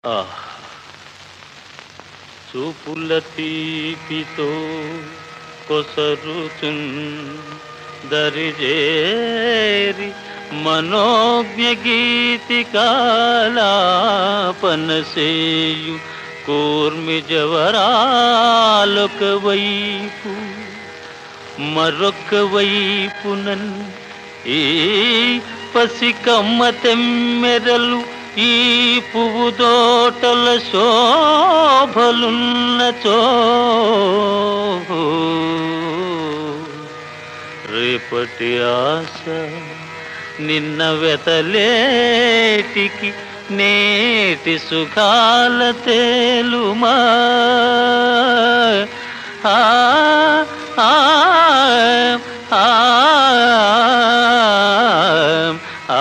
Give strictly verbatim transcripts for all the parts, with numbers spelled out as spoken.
ఆహ్! చూపుల తీపితో కొసరుచున్ దరిజేరి మనోజ్ఞ గీతికాలాపనసేయు కూర్మి జవరాలొక వైపు మరొక వైపునన్ ఈ పసికమ్మ తెమ్మెరలు ఈ పువ్వు తోటల శోభలున్నచో రేపటి ఆశ నిన్న వెతలేటికి నేటి సుఖాల తేలుమా ఆ ఆ ఆ ఆ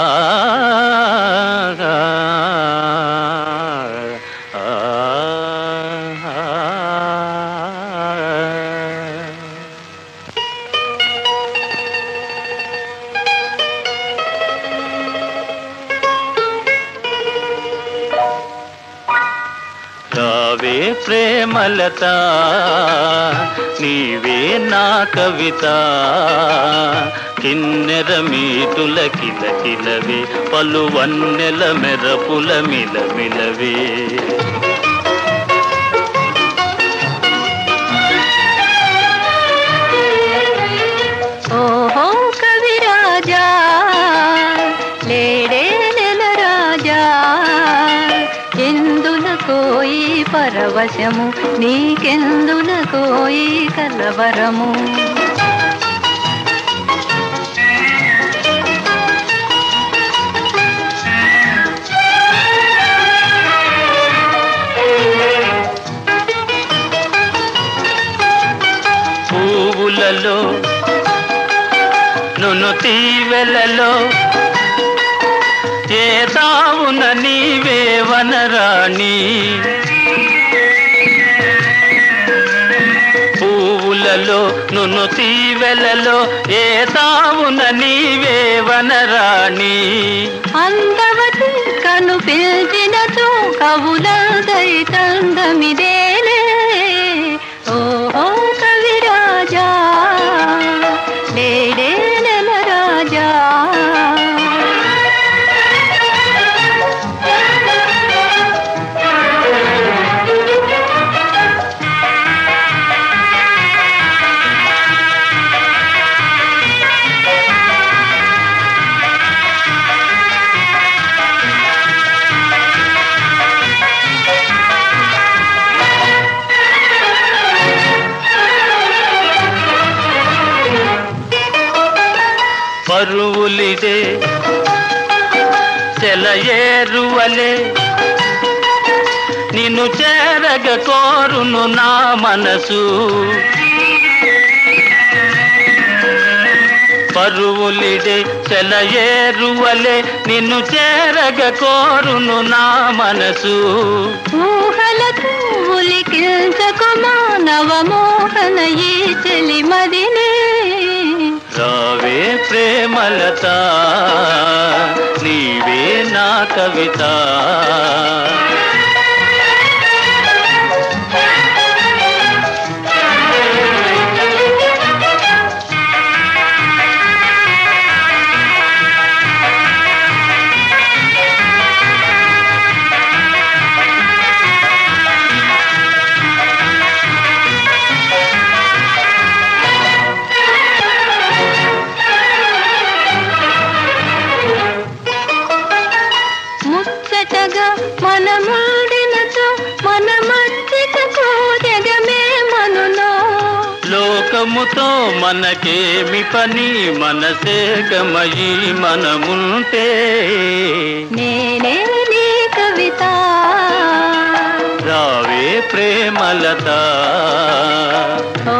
రావే ప్రేమలత నీవే నా కవిత కిన్నెర మీటుల కిలకిలవే పలువన్నెల మెరపుల మిలమిలవే ఓహో కవిరాజా లేడే నెల రాజా ఎందులకోయి పరవశము నీకెందులకోయి కలవరము పువ్వులలో నును తీవెలలో ఏ తావున నీవే వనరాణి పువ్వులలో నును తీవెలలో ఏ తావున నీవే వనరాణి అందవతి కను పిలిచినచో కవులదై తందమిదేలే ఓహో కవిరాజా లేడే నెల రాజా పరువులిదే సెలయేరువలే నిన్ను చేరగ కోరును నా మనసు పరువులిదే సెలయేరువలే నిన్ను చేరగ కోరును నా మనసు ఊహలకు ఉలికించకు మానవ మోహన ఈ చెలిమదినే రావే ప్రేమలత నీవే నా కవిత ముచ్చటగా మనముడినచో మన మధ్యకు జగమే మనులో లోకముతో మనకేమి పని మనసేకమయి మనముంటే నేనే నీ కవిత రావే ప్రేమలత ఓ